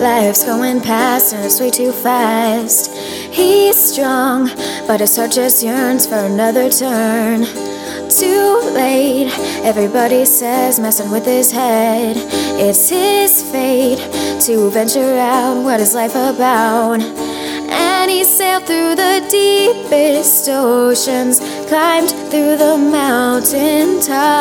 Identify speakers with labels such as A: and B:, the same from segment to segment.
A: Life's going past and it's way too fast. He's strong, but his heart just yearns for another turn. Too late, everybody says, messing with his head. It's his fate to venture out. What is life about? And he sailed through the deepest oceans, climbed through the mountain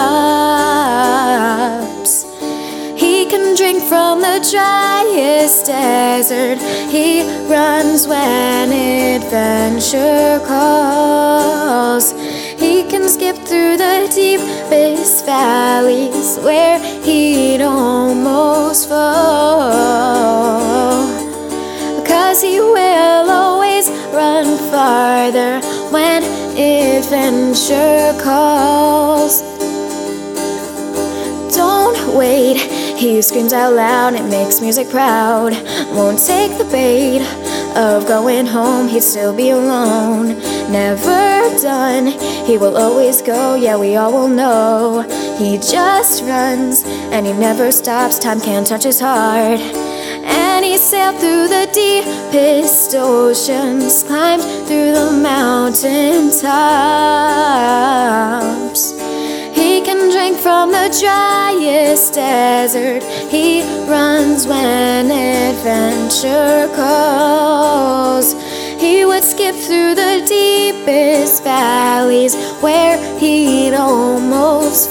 A: tops. He can drink from the driest desert. He runs when adventure calls. He can skip through the deepest valleys where he'd almost fall. 'Cause he will always run farther when adventure calls. Don't wait, he screams out loud, it makes music proud. Won't take the bait of going home, he'd still be alone. Never done, he will always go, yeah, we all will know. He just runs, and he never stops, time can't touch his heart. And he sailed through the deepest oceans, climbed through the mountain tops. He can drink from the driest desert. He runs when adventure calls. He would skip through the deepest valleys where he'd almost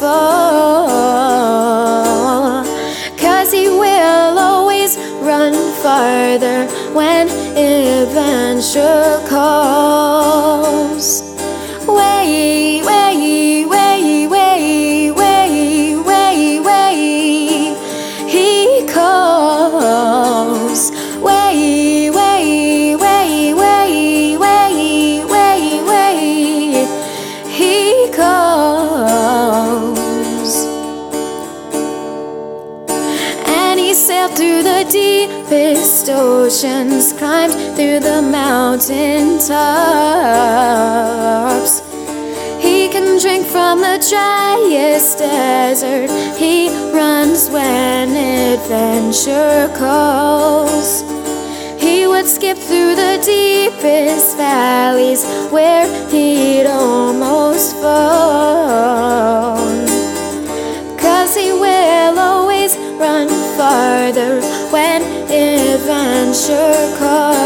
A: fall. 'Cause he will always run farther when adventure calls. Way, way, way, way, way, way, way, he calls. Way, way, way, way, way, way, way, he calls. And he sailed through the deepest oceans, climbed through the mountain tops. He can drink from the driest desert. He runs when adventure calls. He would skip through the deepest valleys where he'd almost fall. 'Cause he will always run farther when adventure calls.